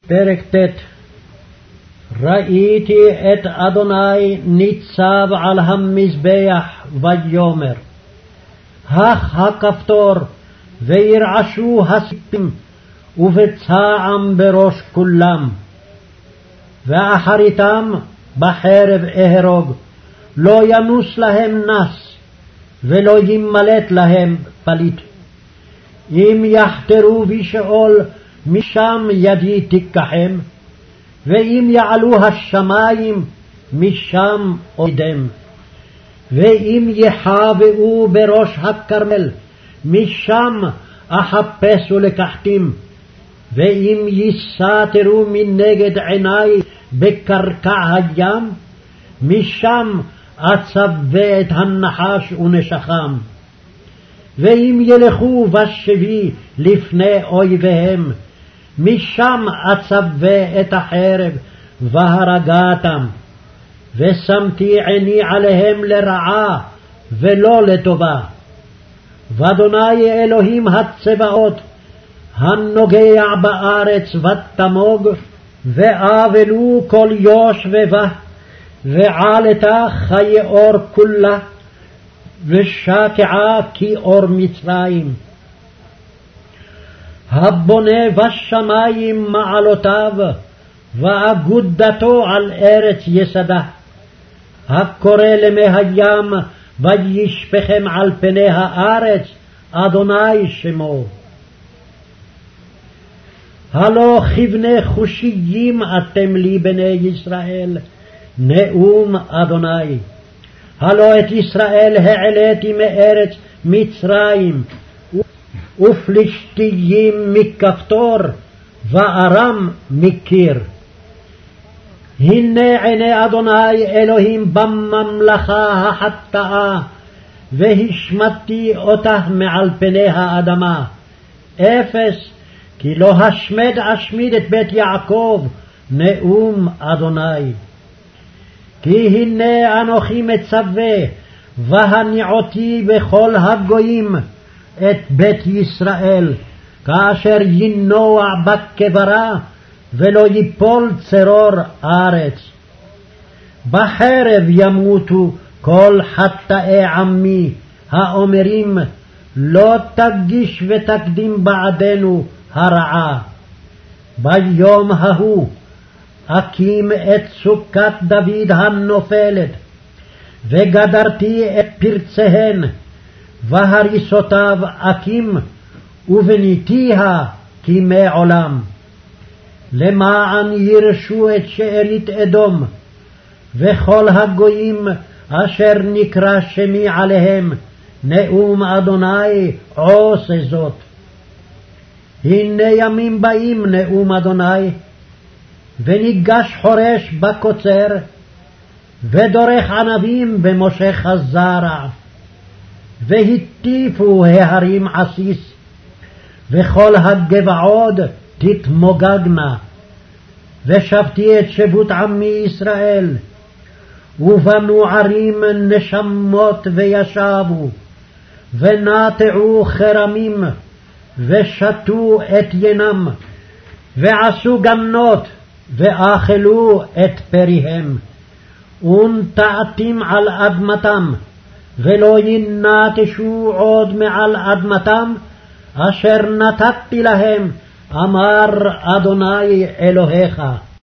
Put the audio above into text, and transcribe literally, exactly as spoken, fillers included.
פרק ט'. ראיתי את אדוני ניצב על המזבח ויאמר, הך הכפתור וירעשו הסיפים ובצעם בראש כולם, ואחריתם בחרב אהרוג, לא ינוס להם נס ולא ימלט להם פליט. אם יחתרו בשאול משם ידי תיקחם, ואם יעלו השמים משם אודם, ואם יחבאו בראש הכרמל משם אחפש ולקחתים, ואם יסתרו מנגד עיני בקרקע הים, משם אצווה את הנחש ונשכם. ואם ילכו בשבי לפני אויביהם, משם אצווה את החרב והרגתם. ושמתי עיני עליהם לרעה ולא לטובה. ואדוני אלוהים הצבאות הנוגע בארץ ותמוג, ואבלו כל יושבבה, ועלתה כיאור כולה, ושקעה כאור מצרים. הבונה בשמים מעלותיו, ואגודתו על ארץ יסדה. הקורא למי הים וישפכם על פני הארץ, אדוני שמו. הלא כבני חושיים אתם לי בני ישראל, נאום אדוני. הלא את ישראל העליתי מארץ מצרים, ופלישתיים מכפתור, וארם מקיר. הנה עיני אדוני אלוהים בממלכה החטאה, והשמדתי אותה מעל פני האדמה. אפס, כי לא השמד אשמיד את בית יעקב, נאום אדוני. כי הנה אנוכי מצווה, והניעותי בכל הגויים את בית ישראל, כאשר ינוע בקברה, ולא ייפול צרור ארץ. בחרב ימותו כל חטאי עמי, האומרים, לא תגיש ותקדים בעדנו הרעה. ביום ההוא אקים את סוכת דוד הנופלת, וגדרתי את פרציהן, והריסותיו אקים, ובניתיה כימי עולם. למען ירשו את שארית אדום, וכל הגויים אשר נקרא שמי עליהם, נאום אדוני עושה זאת. הנה ימים באים, נאום אדוני, וניגש חורש בקוצר, ודורך ענבים במושך הזרע. והטיפו ההרים עסיס, וכל הגבעות תתמוגגנה. ושבתי את שבות עמי ישראל, ובנו ערים נשמות וישבו, ונטעו חרמים, ושתו את ינם, ועשו גנות, ואכלו את פריהם. ונטעתים על אדמתם, ולא ינטשו עוד מעל אדמתם, אשר נתתי להם, אמר אדוני אלוהיך.